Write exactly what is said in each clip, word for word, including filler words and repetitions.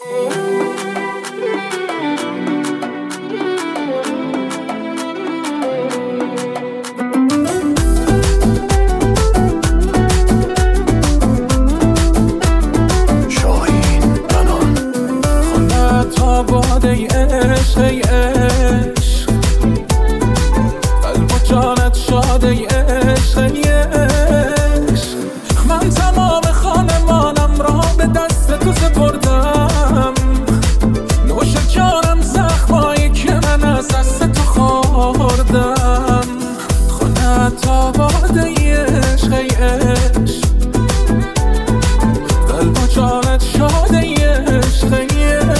ای عشق ای عشق قلب و جانت شاد ای عشق ای عشق من تمام خانمانم را به دست تو سپردم نوش جانم زخمایی که من از دست تو خوردم خونت آباد ای عشق ای عشق قلب و جانت شاد ای عشق ای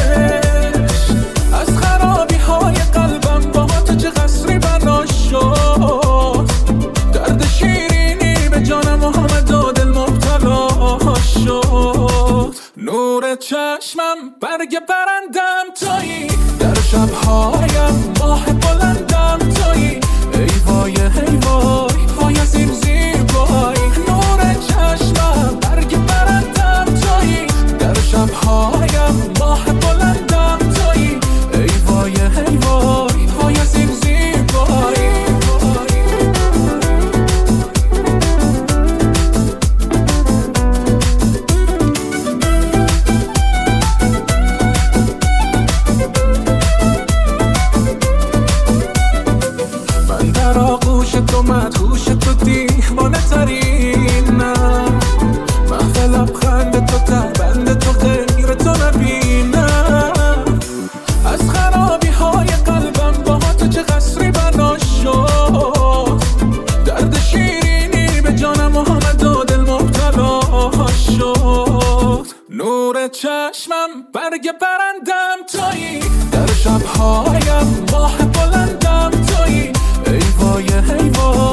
نور چشمم برگ برندم تویی در شبهایم ماه بلندم تویی ای وای ای وای وای از این زیبایی نور چشمم برگ برندم تویی در شبهایم ماه بلندم تویی ای وای ای وای وای از این زیبایی تو مدهوش تو دیوانه ترینم محو لبخند تو تربند تو غیر تو نبینم از خرابی های قلبم با تو چه قصری بنا شد درد شیرینی به جانم آمد و دل مبتلا شد نور چشمم برگ برندم تویی در شبهایم ماه بلندم تویی ای وای ای وای